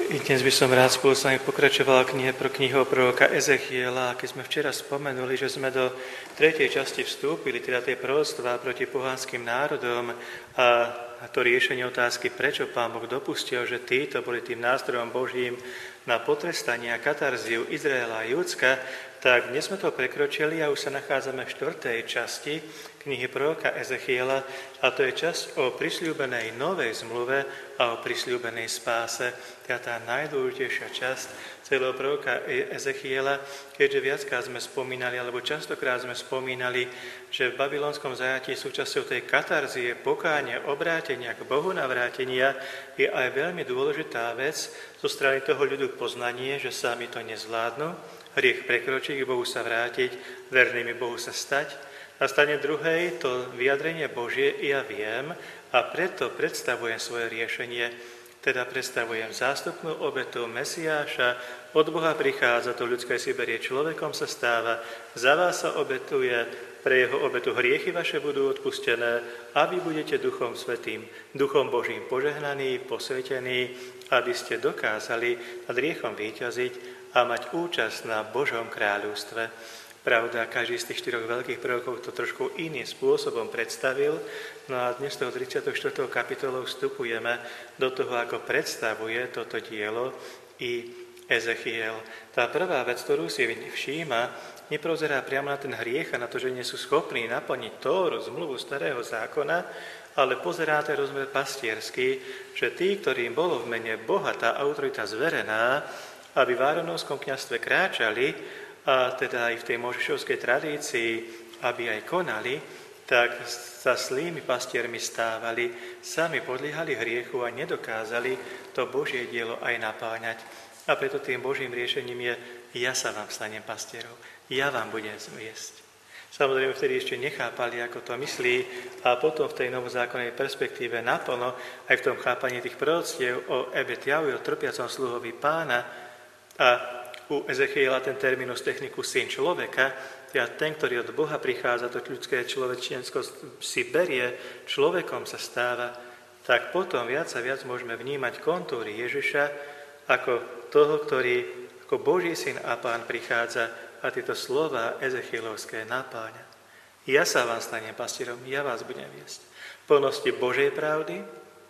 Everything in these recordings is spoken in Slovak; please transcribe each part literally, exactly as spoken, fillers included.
I dnes by som rád spolu s vami pokračoval knihe pro knihu proroka Ezechiela. Keď sme včera spomenuli, že sme do tretej časti vstúpili, teda tie proroctvá proti pohanským národom a to riešenie otázky, prečo Pán Boh dopustil, že títo boli tým nástrojom Božím na potrestanie a katarziu Izraela a Júdska, tak dnes sme to prekročili a už sa nachádzame v štvrtej časti knihy proroka Ezechiela a to je časť o prisľúbenej novej zmluve a o prisľúbenej spáse. Teda tá najdôležitejšia časť celého proroka Ezechiela, keďže viackrát sme spomínali, alebo častokrát sme spomínali, že v babylonskom zajatí súčasťou tej katarzie, pokánia, obrátenia k Bohu navrátenia je aj veľmi dôležitá vec zo strany toho ľudu poznanie, že sami to nezvládnu, hriech prekročiť, k Bohu sa vrátiť, vernými Bohu sa stať. Na strane druhej to vyjadrenie Božie ja viem a preto predstavujem svoje riešenie, teda predstavujem zástupnú obetu Mesiáša, od Boha prichádza, to ľudské si berie, človekom sa stáva, za vás sa obetuje, pre jeho obetu hriechy vaše budú odpustené a vy budete Duchom Svätým, Duchom Božím požehnaní, posvetení, aby ste dokázali nad hriechom víťaziť a mať účasť na Božom kráľovstve. Pravda, každý z tých štyroch veľkých prorokov to trošku iným spôsobom predstavil. No a dnes toho tridsiatou štvrtou kapitolou vstupujeme do toho, ako predstavuje toto dielo i Ezechiel. Tá prvá vec, ktorú si všíma, neprozerá priamo na ten hriech a na to, že nie sú schopní naplniť Tóru, zmluvu starého zákona, ale pozerá ten rozmer pastiersky, že tí, ktorým bolo v mene Boha tá autorita zverená, aby v Áronovskom kňazstve kráčali, a teda aj v tej možišovskej tradícii, aby aj konali, tak sa zlými pastiermi stávali, sami podliehali hriechu a nedokázali to Božie dielo aj napáňať. A preto tým Božím riešením je, ja sa vám stanem pastierov, ja vám budem viesť. Samozrejme, vtedy ešte nechápali, ako to myslí, a potom v tej novozákonnej perspektíve naplno, aj v tom chápaní tých proroctiev o Ebetiahu, o trpiacom sluhovi Pána, a u Ezechiela ten terminus technicus syn človeka, teda ten, ktorý od Boha prichádza, to ľudské človečensko si berie, človekom sa stáva, tak potom viac a viac môžeme vnímať kontúry Ježiša ako toho, ktorý ako Boží syn a Pán prichádza a tieto slova Ezechielovské napáňa. Ja sa vám stanem pastierom, ja vás budem viesť. V plnosti Božej pravdy,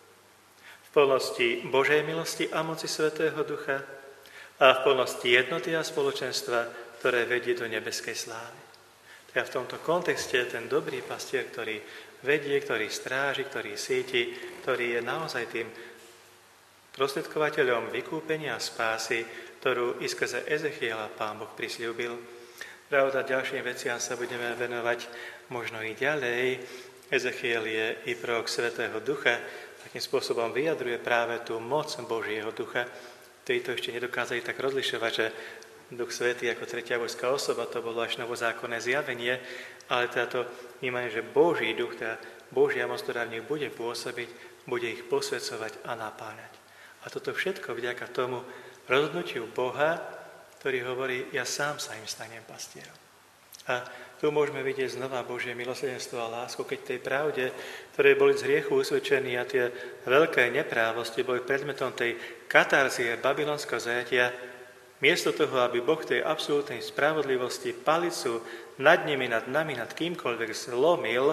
v plnosti Božej milosti a moci Svätého Ducha, a v plnosti jednoty a spoločenstva, ktoré vedie do nebeskej slávy. Teda v tomto kontexte ten dobrý pastier, ktorý vedie, ktorý stráži, ktorý síti, ktorý je naozaj tým prostredkovateľom vykúpenia a spásy, ktorú i skrze Ezechiela Pán Boh prisľúbil. Pravda, ďalším veciam sa budeme venovať možno i ďalej. Ezechiel je i prorok Svätého Ducha, takým spôsobom vyjadruje práve tú moc Božieho Ducha. Títo ešte nedokázali tak rozlišovať, že Duch Svätý ako tretia božská osoba, to bolo až novozákonné zjavenie, ale teda to vnímanie, že Boží duch, teda Božia moc, ktorá v nich bude pôsobiť, bude ich posväcovať a napáňať. A toto všetko vďaka tomu rozhodnutiu Boha, ktorý hovorí, ja sám sa im stanem pastierom. A tu môžeme vidieť znova Božie milosrdenstvo a lásku, keď tej pravde, ktoré boli z hriechu usvedčení a tie veľké neprávosti boli predmetom tej katarzie babylonského zajatia, miesto toho, aby Boh tej absolútnej spravodlivosti palicu nad nimi, nad nami, nad kýmkoľvek zlomil,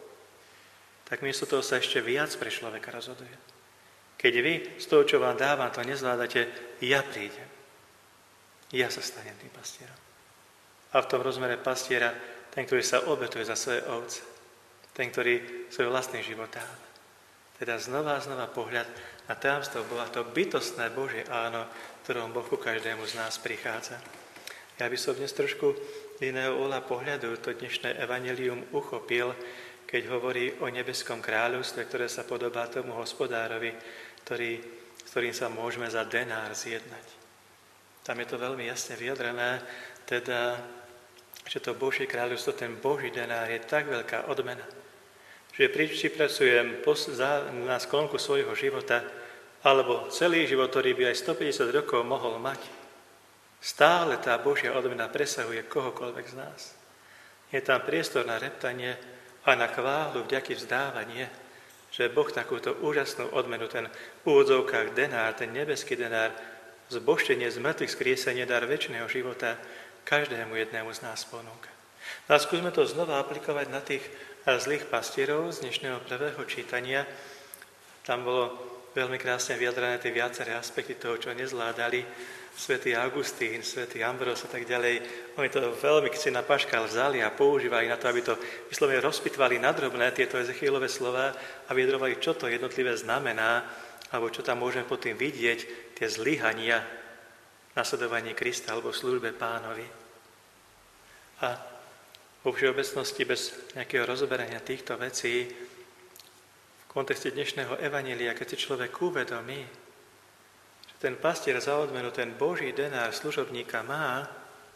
tak miesto toho sa ešte viac pre človeka rozhoduje. Keď vy z toho, čo vám dávam, to nezvládate, ja prídem. Ja sa stanem tým pastierom. A v tom rozmere pastiera, ten, ktorý sa obetuje za svoje ovce, ten, ktorý svoj vlastný život dáva. Teda znova a znova pohľad na tajomstvo Boha, to bytostné Božie áno, ktorom Boh ku každému z nás prichádza. Ja by som dnes trošku iného uhla pohľadu to dnešné evanjelium uchopil, keď hovorí o nebeskom kráľovstve, ktoré sa podobá tomu hospodárovi, ktorý, s ktorým sa môžeme za denár zjednať. Tam je to veľmi jasne vyjadrené, teda, že to Božie kráľovstvo, ten Boží denár je tak veľká odmena, že či pracujem na sklonku svojho života, alebo celý život, ktorý by aj stopäťdesiat rokov mohol mať, stále tá Božia odmena presahuje kohokoľvek z nás. Je tam priestor na reptanie a na chválu, vďaky vzdávanie, že Boh takúto úžasnú odmenu, ten v úvodzovkách denár, ten nebeský denár, zbožtenie z mŕtvych skriesenie, dar večného života každému jednému z nás ponúka. No a skúsme to znova aplikovať na tých zlých pastierov z dnešného prvého čítania. Tam bolo veľmi krásne vyjadrené tie viaceré aspekty toho, čo nezvládali. Svätý Augustín, svätý Ambros a tak ďalej. Oni to veľmi si na paškal vzali a používali na to, aby to vyslovene rozpitvali na drobné tieto Ezechielove slová a vyjadrovali, čo to jednotlivé znamená, alebo čo tam môžeme pod tým vidieť, tie zlyhania, nasledovanie Krista alebo službe Pánovi. A vo všeobecnosti bez nejakého rozoberania týchto vecí v kontexte dnešného evanjelia, keď si človek uvedomí, ten pastier za odmenu, ten Boží denár služobníka má,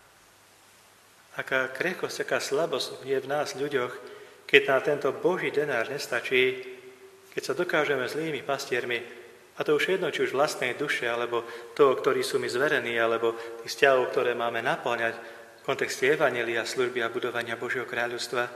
aká krehkosť, aká slabosť je v nás ľuďoch, keď na tento Boží denár nestačí, keď sa dokážeme zlými pastiermi, a to už jedno, či už vlastnej duše, alebo toho, ktorí sú mi zverení, alebo tých vzťahov, ktoré máme naplňať v kontexte evanjelia, služby a budovania Božieho kráľovstva,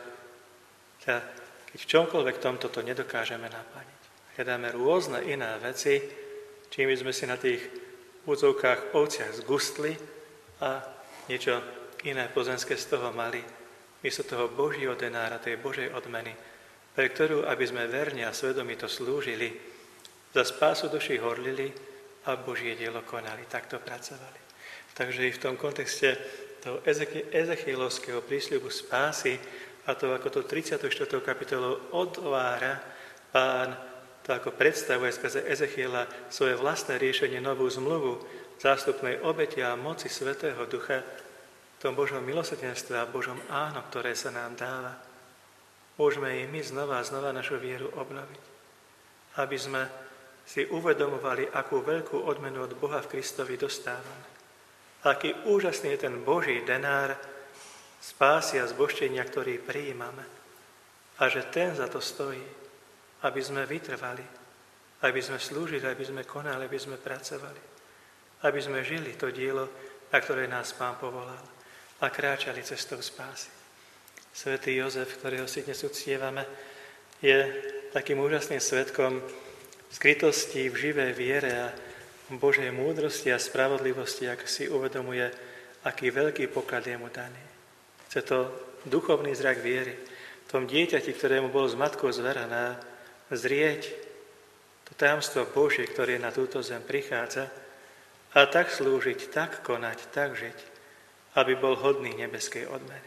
keď v čomkoľvek tomto to nedokážeme naplniť. Hľadáme rôzne iné veci, čím by sme si na tých údzovkách ovciach zgustli a niečo iné pozemské z toho mali, miesto toho Božieho denára, tej Božej odmeny, pre ktorú, aby sme verne a svedomito slúžili, za spásu duší horlili a Božie dielo konali, takto pracovali. Takže i v tom kontexte toho Ezechielovského prísľubu spásy a to, ako to tridsiatou štvrtou kapitolou otvára Pán, to ako predstavuje skrze Ezechiela svoje vlastné riešenie, novú zmluvu zástupnej obete a moci Svätého Ducha, v tom Božom milosrdenstve a Božom áno, ktoré sa nám dáva. Môžeme i my znova a znova našu vieru obnoviť, aby sme si uvedomovali, akú veľkú odmenu od Boha v Kristovi dostávame. Aký úžasný je ten Boží denár spásy a zbožčenia, ktorý prijímame. A že ten za to stojí, aby sme vytrvali, aby sme slúžili, aby sme konali, aby sme pracovali, aby sme žili to dielo, na ktoré nás Pán povolal a kráčali cestou spásy. Svätý Jozef, ktorého si dnes uctievame, je takým úžasným svedkom skrytosti v živej viere a Božej múdrosti a spravodlivosti, ak si uvedomuje, aký veľký poklad je mu daný. Chce to duchovný zrak viery, v tom dieťati, ktorému bolo s matkou zveraná, zrieť to tajomstvo Božie, ktoré na túto zem prichádza a tak slúžiť, tak konať, tak žiť, aby bol hodný nebeskej odmeny.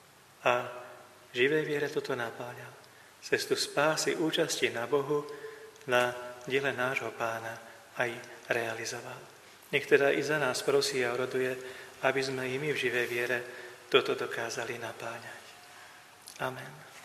A živej viere toto napáňal. Cestu spásy, účasti na Bohu, na diele nášho Pána aj realizoval. Nech teda i za nás prosí a oroduje, aby sme i my v živej viere toto dokázali napáňať. Amen.